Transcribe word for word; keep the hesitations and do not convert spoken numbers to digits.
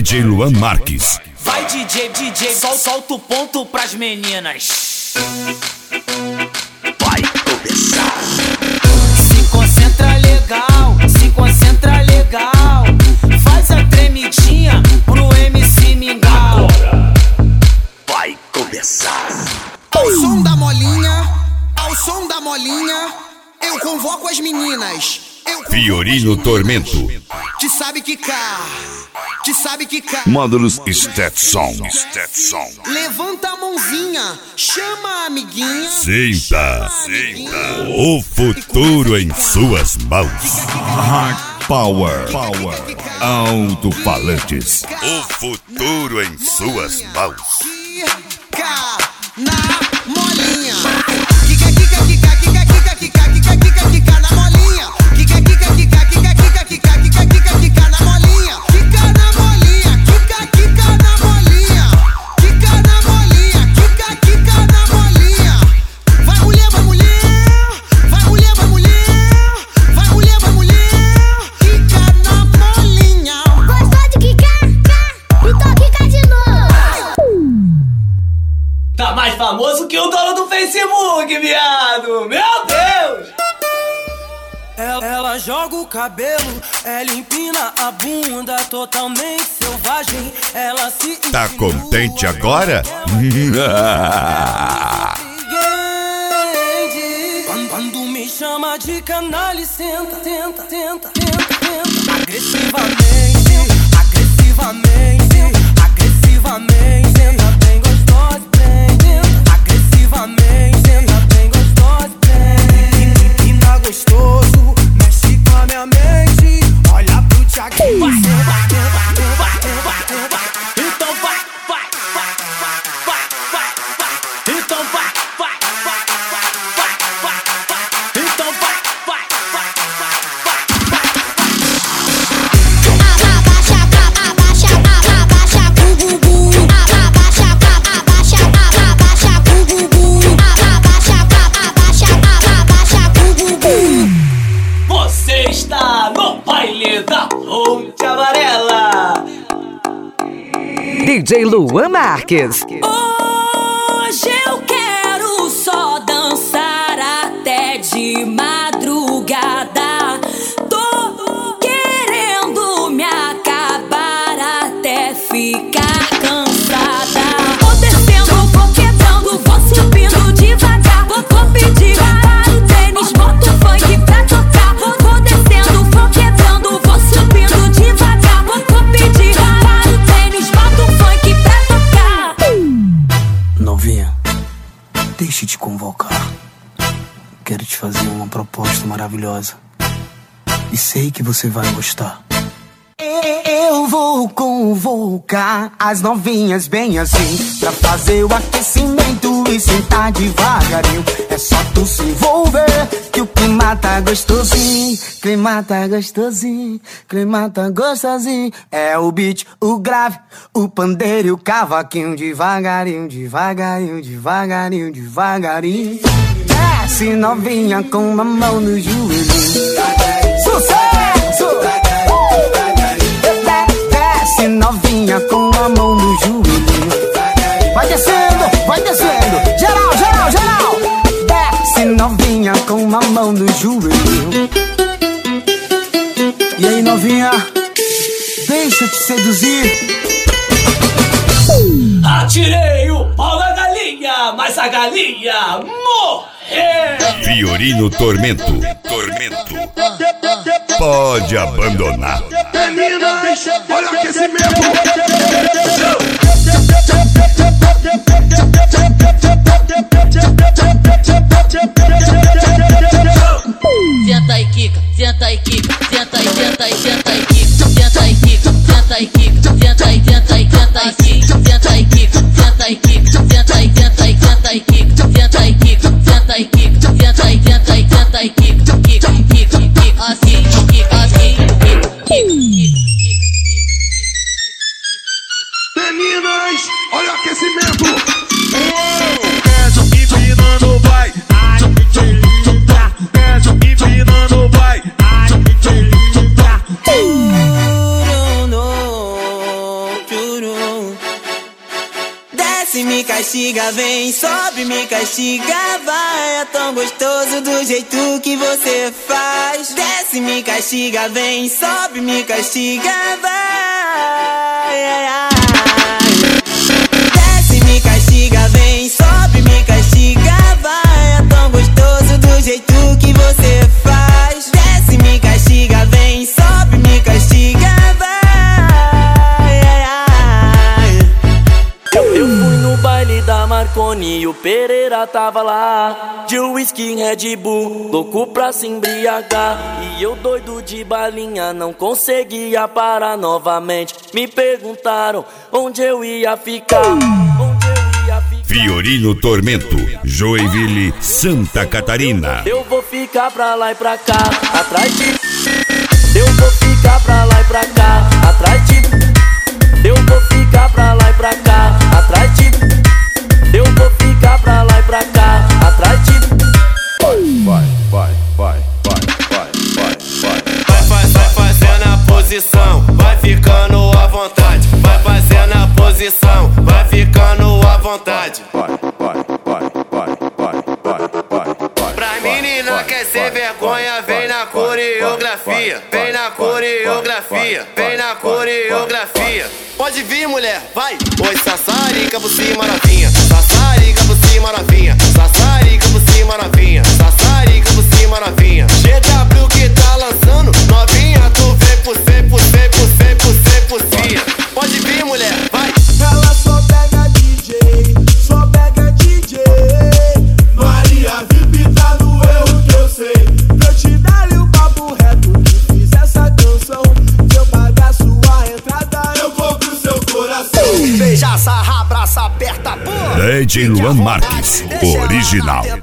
D J Luan Marques. Vai D J, D J, sol, solta o ponto pras meninas. Vai começar. Se concentra legal, se concentra legal. Faz a tremidinha pro M C Mingau. Agora vai começar. Ao som da molinha, ao som da molinha, eu convoco as meninas. Eu Fiorino Tormento. Que sabe que cá, que sabe que cá. Módulos Stetson. Stetson. Levanta a mãozinha, chama a amiguinha. Sinta, sinta o futuro em suas mãos. Hard Power. Power. Alto-falantes. O futuro em suas mãos. Cá na molinha. Kika, kika, kika, kika, kika, kika, kika, kika, kika na molinha. Kika, kika, kika, kika, kika, kika, kika, kika, kika na molinha. Kika na molinha, kika, kika na molinha. Kika na molinha, kika, kika na molinha. Vai mulher, vai mulher. Vai mulher, vai mulher. Vai mulher, vai mulher. Kika na molinha. Gostou de quicar? Então quica de novo. Tá mais famoso que o dono do Facebook, viado! Meu Deus! Ela, ela joga o cabelo, ela empina a bunda, totalmente selvagem. Ela se Tá contente agora? Quando, quando me chama de canalha, senta, tenta, tenta, tenta, tenta. Agressivamente, agressivamente, agressivamente. Senta bem gostosa, prende. Agressivamente, senta bem gostosa, prende. Empina gostoso, mexe com a minha mente. Olha pro Thiaguinho. Vai, vai, vai, vai, vai, vai. Então vai, vai, vai, vai, vai, vai, vai. Então vai, vai, vai, vai, vai, vai, vai. Então vai, vai, vai, vai, vai, Abaixa, abaixa, abaixa, bu bu bu. Abaixa, abaixa, abaixa, bu bu bu. Abaixa, abaixa, abaixa, bu bu bu. Você está no baile da Ponte Amarela. D J Luan Marques. Hoje eu quero só dançar até de madrugada. Tô querendo me acabar até ficar cansada. Vou descendo, vou quebrando, vou subindo devagar. Vou, vou pedir para o tênis, boto o funk pra tocar. Vou, vou descendo, vou quebrando, vou subindo devagar. Vou, vou pedir para o tênis, boto o funk pra tocar. Novinha, deixa eu te convocar. Quero te fazer uma proposta maravilhosa. E sei que você vai gostar. Eu vou convocar as novinhas bem assim, pra fazer o aquecimento e sentar devagarinho. É só tu se envolver que o clima tá gostosinho. Clima tá gostosinho, clima tá gostosinho. É o beat, o grave, o pandeiro e o cavaquinho. Devagarinho, devagarinho, devagarinho, devagarinho. Desce novinha com uma mão no joelho. Sucesso! Desce novinha com a mão no joelho. Vai descendo, vai descendo. Geral, geral, geral. Desce novinha com uma mão no joelho. E aí novinha, deixa eu te seduzir. Atirei o pau na galinha, mas a galinha morreu. Fiorino Tormento. Tormento. Pode abandonar. Meninas, olha o aquecimento. Senta e quica, senta e quica, senta e senta e senta e quica, senta e quica, senta e quica, senta e senta e senta e quica, senta e quica, senta e quica, senta e senta e senta e quica, senta e quica, senta e quica, senta e senta e senta e quica, quica, quica, quica, assim, quica, assim, quica, quica. Meninas, olha o aquecimento. Empinando vai, empinando vai, castiga, vem, sobe, me castiga, vai. É tão gostoso do jeito que você faz. Desce, me castiga, vem, sobe, me castiga, vai. Desce, me castiga, vem, sobe, me castiga, vai. É tão gostoso do jeito que você faz. Desce, me castiga, vem, sobe, me castiga, vai. Eu, eu fui no baile da Marconi e o Pereira tava lá, de whisky Red Bull, louco pra se embriagar. E eu doido de balinha, não conseguia parar novamente. Me perguntaram onde eu ia ficar, onde eu ia ficar. Fiorino Tormento, Joinville, Santa Catarina. Eu vou ficar pra lá e pra cá, atrás de... Eu vou ficar pra lá e pra cá, atrás de... Eu vou ficar pra lá e pra cá, atrás de... Eu vou ficar pra lá e pra cá, atrás de... Vai, vai, vai, vai, vai, vai, vai, vai. Vai, faz, vai fazendo a posição, vai ficando à vontade. Vai fazendo a posição, vai ficando à vontade. Vai, vai, vai, vai, vai, vai, vai, vai. Pra menina quer ser vergonha, vem na coreografia. Vem na coreografia, vem na coreografia. Pode vir, mulher, vai! Oi, sassarica por cima novinha, sassarica por cima novinha, sassarica por cima novinha, sassarica por cima novinha. G W que tá lançando, novinha, tu vem por cem, por cem, por cem, por cem, por cem. Pode vir, mulher, vai! Ela só pega D J, só pega D J. Maria V I P tá no erro que eu sei. Pra eu te dar-lhe o papo reto que fiz essa canção. Se eu pagar sua entrada, eu vou pro seu coração. Beija, sarra, abraça, aperta, porra. D J Luan Marques, original.